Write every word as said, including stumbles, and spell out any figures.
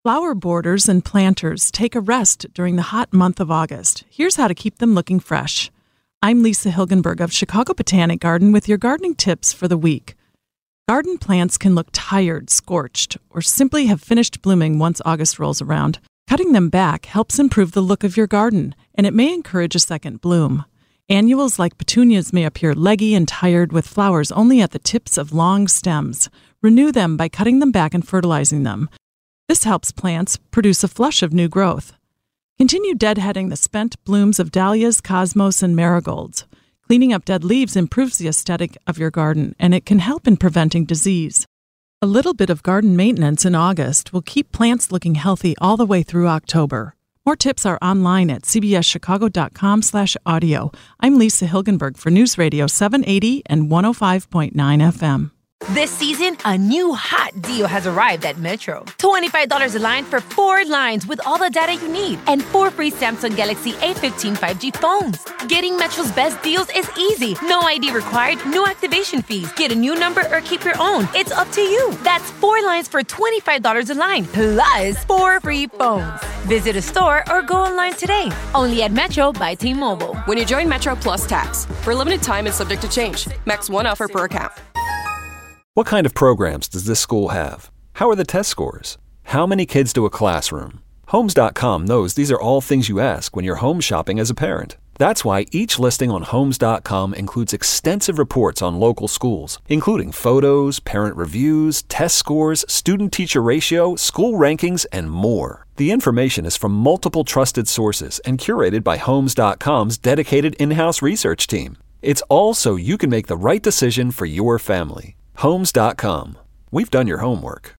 Flower borders and planters take a rest during the hot month of August. Here's how to keep them looking fresh. I'm Lisa Hilgenberg of Chicago Botanic Garden with your gardening tips for the week. Garden plants can look tired, scorched, or simply have finished blooming once August rolls around. Cutting them back helps improve the look of your garden, and it may encourage a second bloom. Annuals like petunias may appear leggy and tired with flowers only at the tips of long stems. Renew them by cutting them back and fertilizing them. This helps plants produce a flush of new growth. Continue deadheading the spent blooms of dahlias, cosmos, and marigolds. Cleaning up dead leaves improves the aesthetic of your garden, and it can help in preventing disease. A little bit of garden maintenance in August will keep plants looking healthy all the way through October. More tips are online at c b s chicago dot com slash audio. I'm Lisa Hilgenberg for News Radio seven eighty and one oh five point nine F M. This season, a new hot deal has arrived at Metro. twenty-five dollars a line for four lines with all the data you need and four free Samsung Galaxy A fifteen five G phones. Getting Metro's best deals is easy. No I D required, no activation fees. Get a new number or keep your own. It's up to you. That's four lines for twenty-five dollars a line, plus four free phones. Visit a store or go online today. Only at Metro by T-Mobile. When you join Metro Plus Tax. For a limited time and subject to change. Max one offer per account. What kind of programs does this school have? How are the test scores? How many kids do a classroom? Homes dot com knows these are all things you ask when you're home shopping as a parent. That's why each listing on Homes dot com includes extensive reports on local schools, including photos, parent reviews, test scores, student-teacher ratio, school rankings, and more. The information is from multiple trusted sources and curated by Homes dot com's dedicated in-house research team. It's all so you can make the right decision for your family. Homes dot com. We've done your homework.